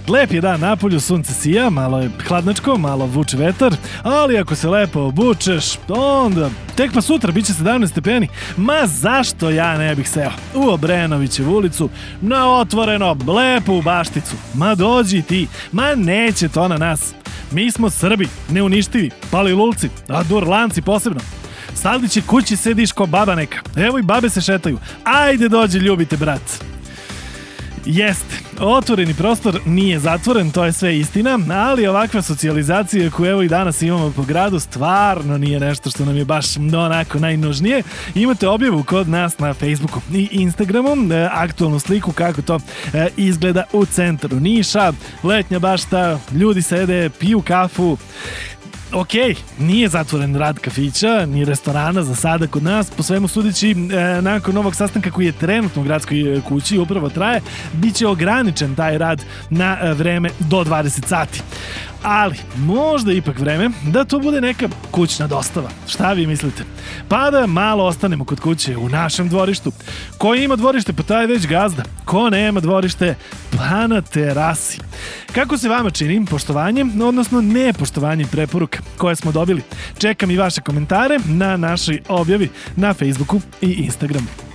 Lep je dan napolju, sunce sija, malo je hladnačko, malo vuče vetar, ali ako se lepo obučeš, onda tek pa sutra bit će 17 stepeni. Ma zašto ja ne bih seo u Obrenovićevu ulicu na otvoreno, lepo u Bašticu? Ma dođi ti, ma neće to na nas. Mi smo Srbi, neuništivi, palilulci, a Durlanci posebno. Saldić je kući, sediš ko baba neka. Evo i babe se šetaju. Ajde dođi, ljubite brat. Jeste, otvoreni prostor nije zatvoren, to je sve istina, ali ovakva socijalizacija koju evo i danas imamo po gradu stvarno nije nešto što nam je baš onako najnužnije. Imate objavu kod nas na Facebooku i Instagramu, aktualnu sliku kako to izgleda u centru Niša, letnja bašta, ljudi sede, piju kafu. Ok, nije zatvoren rad kafića, ni restorana za sada kod nas, po svemu sudeći nakon ovog sastanka koji je trenutno u gradskoj kući upravo traje, bit će ograničen taj rad na vreme do 20 sati. Ali možda ipak vreme da to bude neka kućna dostava. Šta vi mislite? Pa da malo ostanemo kod kuće u našem dvorištu. Ko ima dvorište, pa taj već gazda. Ko nema dvorište, pa na terasi. Kako se vama čini poštovanje, odnosno nepoštovanje preporuka koje smo dobili? Čekam i vaše komentare na našoj objavi na Facebooku i Instagramu.